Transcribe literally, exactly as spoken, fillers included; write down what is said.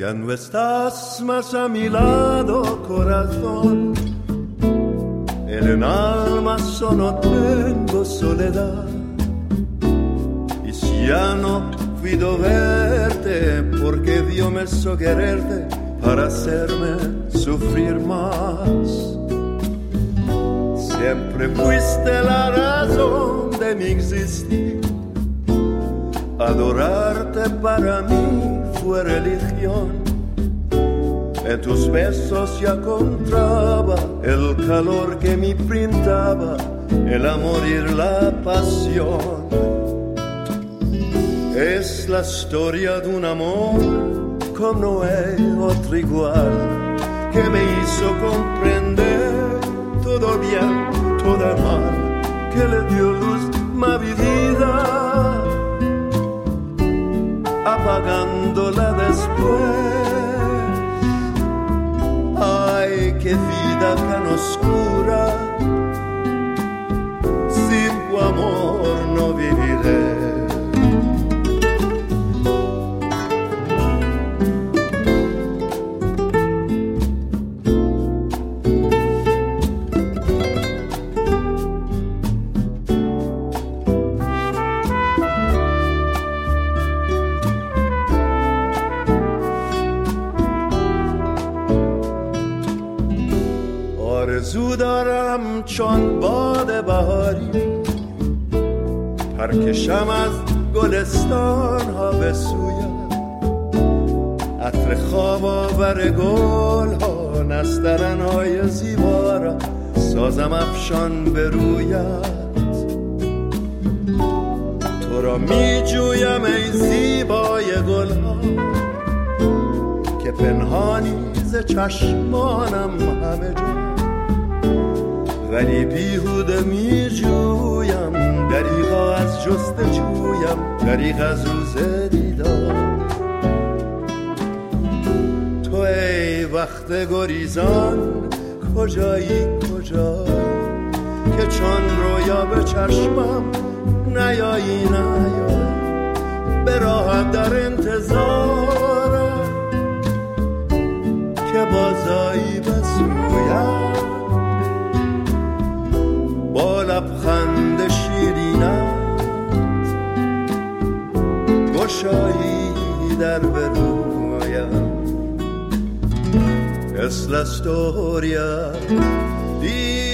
Ya no estás más a mi lado, corazón. En el alma solo tengo soledad. Y si ya no puedo verte, porque Dios me hizo quererte para hacerme sufrir más. Siempre fuiste la razón de mi existir. Adorarte para mí fue religión. En tus besos ya encontraba el calor que me brindaba el amor y la pasión. Es la historia de un amor como no hay otro igual, que me hizo comprender todo bien, todo mal, que le dio luz a mi vida, apagándola después. Ay, qué vida tan oscura, sin tu amor no viviré. آرزو دارم چون باد بهاری پرکشم از گلستان ها به سویت، عطر خواب آور گل ها، نسترن های زیبا را سازم افشان به رویت. تو را می جویم ای زیبای گل ها که پنهانی ز چشمانم همه جا، ولی بیهوده می جویم دریغا از جستجویم، دریغ از روز دیدار. تو ای وقت گریزان کجایی کجایی که چون رویا به چشمم نیایی نیایی، به راحت در انتظارم که بازایی بسویم، با لبخند شیرینت گشایی در برویم. Es la storia di